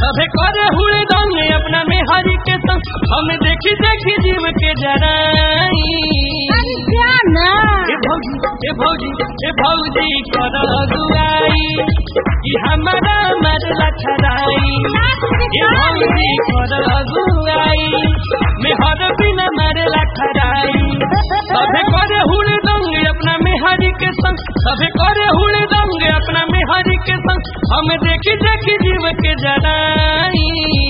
सभे करे हुए दंगे अपना मेहरी के संग हम देखी देखी जीव के जराई ए भौजी कर दुआई कि हमारा मरला खराई ए भौजी कर दुआई मेहर बिना मरला खराई सभे करे हुए दंगे अपना मेहरी के संग सभे करे हुए दंगे अपना मेहरी के संग हम देखी देखी जीव के जराई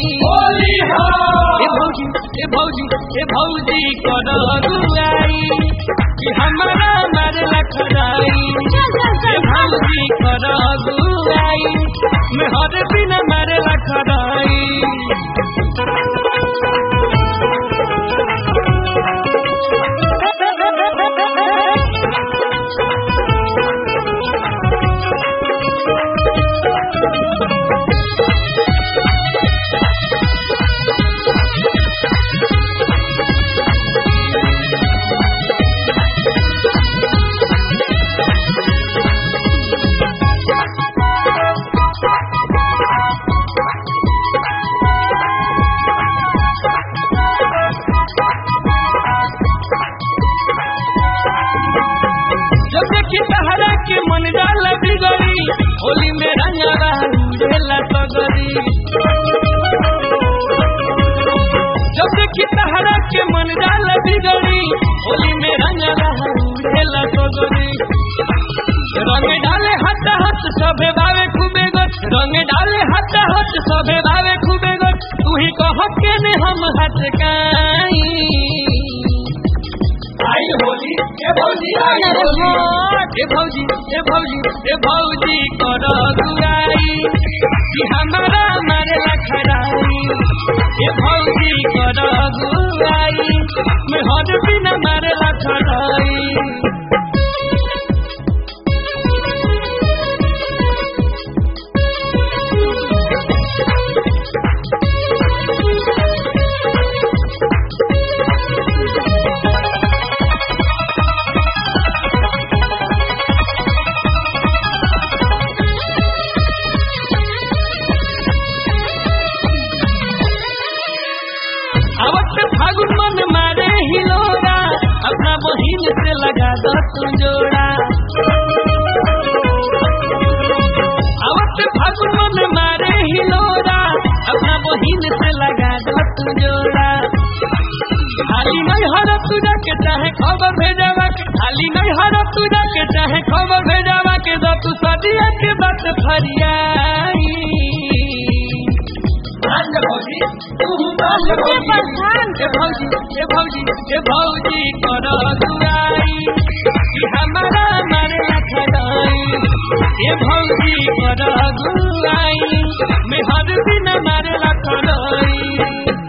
ए भौजी कर दुआई कि हमारा मरला खराई ए भौजी कर दुआई मेहर बिना मरला खराई के मन डाल बिगड़ी होली में रंगवा उड़ेला सगरी जब देखी तहरा के मन डाल बिगड़ी होली में रंगवा उड़ेला सगरी रंग डाले हाथ हाथ सबे बावे खूबे गो रंग डाले हाथ हाथ सबे बावे खूबे गो तू ही कह के ने हम हाथ काई आई होली ए भौजी आई होली ए भौजी कर दुआई कि हमारा मरला खराई ए भौजी कर दुआई मेहर बिना मरला खराई फागुन मन मारे हिलोरा अपना बहिन से लगा दो तू जोड़ा आवत फागुन मन मारे हिलोरा अपना बहिन से लगा दो तू जोड़ा खाली नहीं हर तुझा के चाहे खबर भेजावा के खाली नहीं हर तुझा के चाहे खबर भेजावा के दो तू सदिया के बात फरियाई ए भौजी कर दुआई कि हमारा मरला खराई ए भौजी कर दुआई मेहर बिना मरला खराई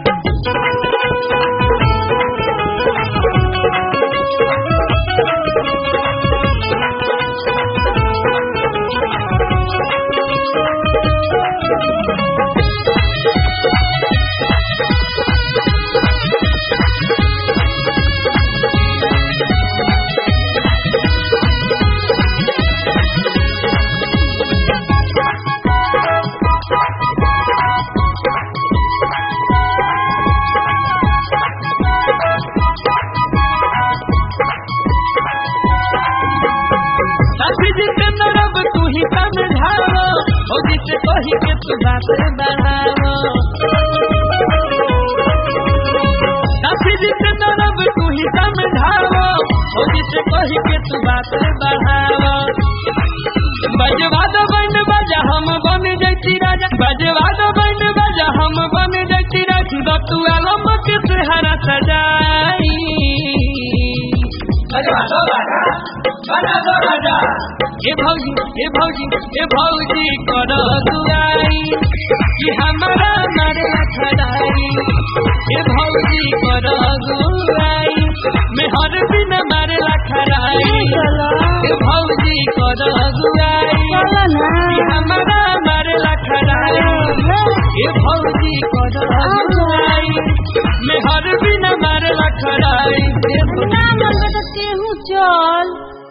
तू ही समझाओ हो जिसे कही के तू बात बढ़ाओ तू ही समझाओ हो जिसे कही के तू बात बढ़ाओ बजवा दो बन बजा हम बन जैती राजा बजवा दो बन बजा हम बन जैती राजा तू आलम के सहारा सजाई ए भौजी कर दुआई कि हमारा मरला खराई ए भौजी कर दुआई मेहर बिना मरला खराई ए भौजी कर दुआई कि हमारा मरला खराई ए भौजी कर दुआई मेहर बिना मरला खराई केहू चल